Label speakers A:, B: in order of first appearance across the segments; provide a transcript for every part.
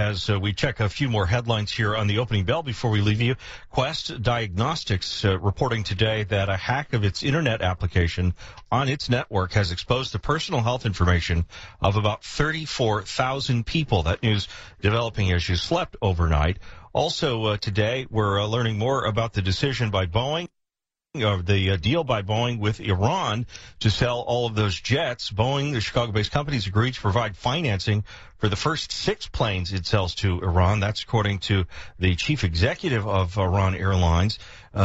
A: as we check a few more headlines here on the opening bell before we leave you. Quest Diagnostics reporting today that a hack of its internet application on its network has exposed the personal health information of about 34,000 people. That news developing as you slept overnight. Also today, we're learning more about the decision by Boeing, of the deal by Boeing with Iran to sell all of those jets. Boeing, the Chicago-based company, has agreed to provide financing for the first 6 planes it sells to Iran. That's according to the chief executive of Iran Airlines.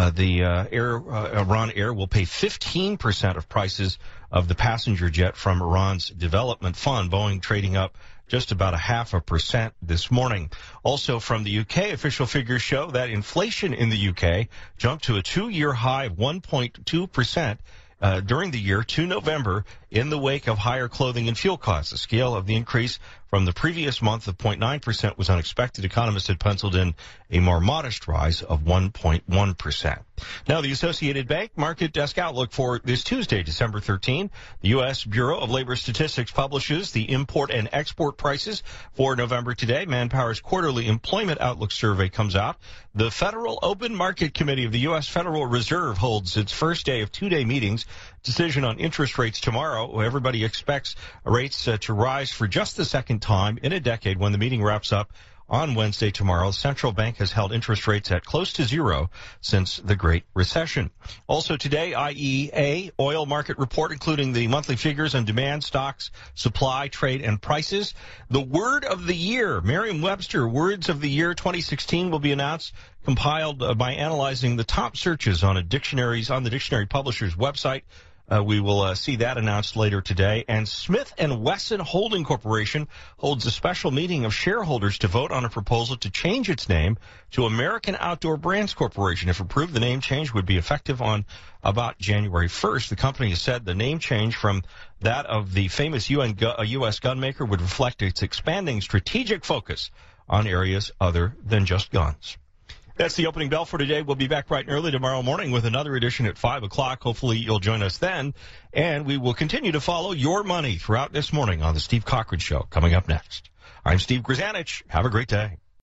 A: Iran Air will pay 15% of prices of the passenger jet from Iran's development fund. Boeing trading up just about 0.5% this morning. Also from the UK, official figures show that inflation in the UK jumped to a 2-year high of 1.2% during the year to November in the wake of higher clothing and fuel costs. The scale of the increase from the previous month of 0.9% was unexpected. Economists had penciled in a more modest rise of 1.1%. Now, the Associated Bank market desk outlook for this Tuesday, December 13. The U.S. Bureau of Labor Statistics publishes the import and export prices for November today. Manpower's quarterly employment outlook survey comes out. The Federal Open Market Committee of the U.S. Federal Reserve holds its first day of 2-day meetings. Decision on interest rates tomorrow. Everybody expects rates to rise for just the second time in a decade when the meeting wraps up on Wednesday tomorrow. The central bank has held interest rates at close to zero since the Great Recession. Also today, IEA oil market report, including the monthly figures on demand, stocks, supply, trade, and prices. The word of the year, Merriam-Webster Words of the Year 2016 will be announced, compiled by analyzing the top searches on the dictionary publisher's website. We will see that announced later today. And Smith & Wesson Holding Corporation holds a special meeting of shareholders to vote on a proposal to change its name to American Outdoor Brands Corporation. If approved, the name change would be effective on about January 1st. The company has said the name change from that of the famous U.S. gunmaker would reflect its expanding strategic focus on areas other than just guns. That's the opening bell for today. We'll be back bright and early tomorrow morning with another edition at 5 o'clock. Hopefully you'll join us then. And we will continue to follow your money throughout this morning on The Steve Cochran Show. Coming up next, I'm Steve Grzanich. Have a great day.